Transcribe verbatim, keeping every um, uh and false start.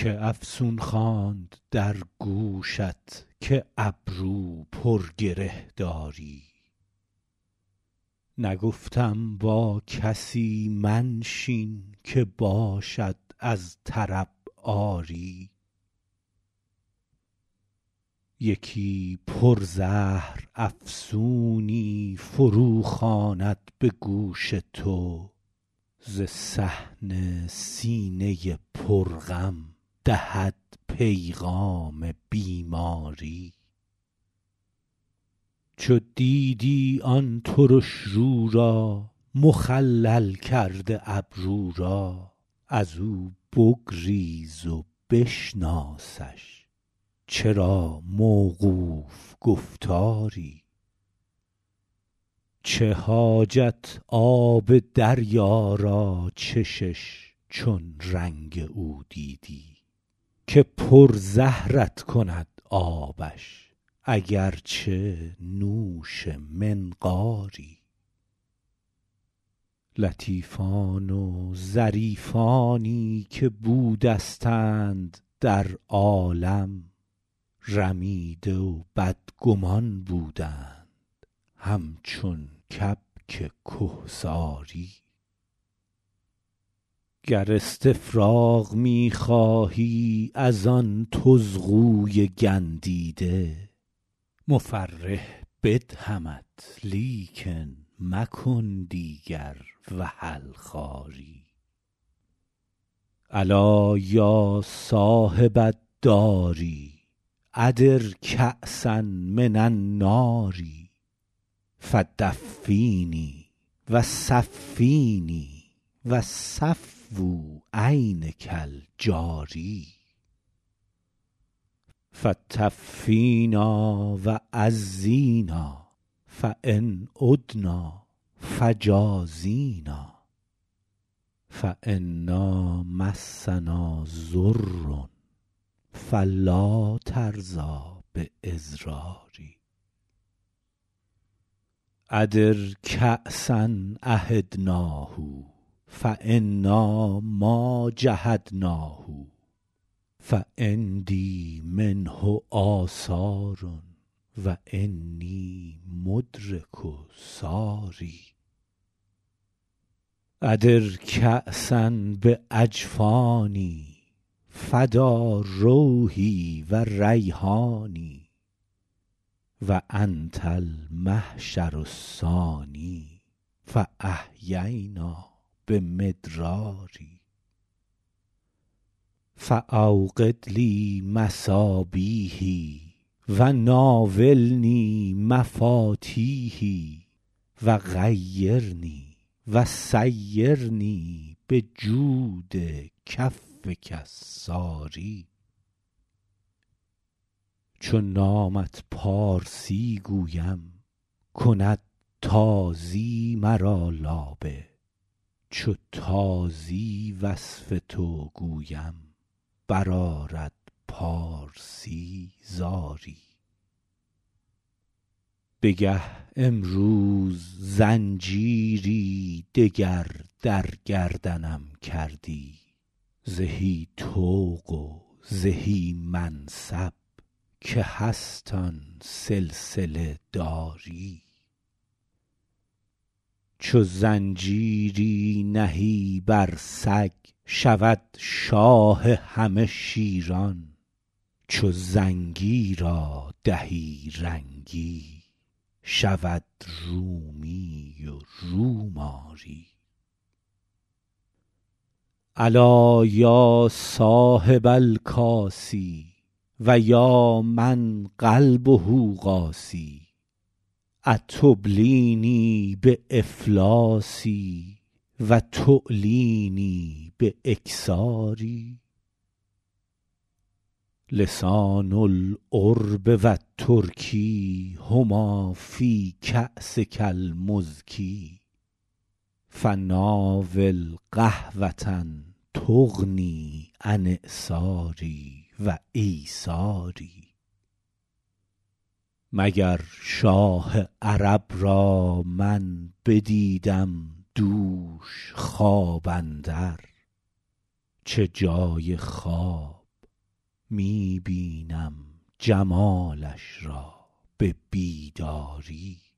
که افسون خواند در گوشت که ابرو پر گره داری. نگفتم با کسی منشین که باشد از طرب عاری. یکی پرزهر افسونی فرو خواند به گوش تو، ز صحن سینه پرغم دهد پیغام بیماری. چو دیدی آن ترش رو را مخلل کرده ابرو را، از او بگریز و بشناسش چرا موقوف گفتاری. چه حاجت آب دریا را چشش چون رنگ او دیدی، که پرزهرت کند آبش اگرچه نوش منقاری. لطیفان و ظریفانی که بودستند در عالم، رمیده و بدگمان بودند همچون کبک کهساری. گر استفراغ می خواهی از آن طزغوی گندیده، مفرح بدهمت لیکن مکن دیگر وحل خواری. الا یا صاحب الدار ادر کأسا من النار، فدفینی و صفینی و صفوا عینک الجاری. فتفینا و عزینا فان عدنا فجازینا، فانا مسنا ضر فلا ترضی بإضراری. ادر کأسا عهدناه فانا ما جحدناه، فعندی منه آثار و انی مدرک ثاری. ادر کأسا باجفانی فدا روحی و ریحانی، و انت المحشر الثانی فاحیینا بمدراری. فاوقد لی مصابیحی و ناولنی مفاتیحی، و غیرنی و سیرنی بجود کفک الساری. چو نامت پارسی گویم کند تازی مرا لابه، چو تازی وصف تو گویم برآرد پارسی زاری. بگه امروز زنجیری دگر در گردنم کردی، زهی طوق و زهی منصب که هست آن سلسله داری. چو زنجیری نهی بر سگ شود شاه همه شیران، چو زنگی را دهی رنگی شود رومی و روماری. الا یا صاحب الکاس و یا من قلبه قاسی، اتبلینی بافلاسی و تعلینی باکثاری. لسان العرب و الترک هما فی کأسک المزکی، فناول قهوة تغنی عن اعصاری و ایثاری. مگر شاه عرب را من بدیدم دوش خواب اندر، چه جای خواب می بینم جمالش را به بیداری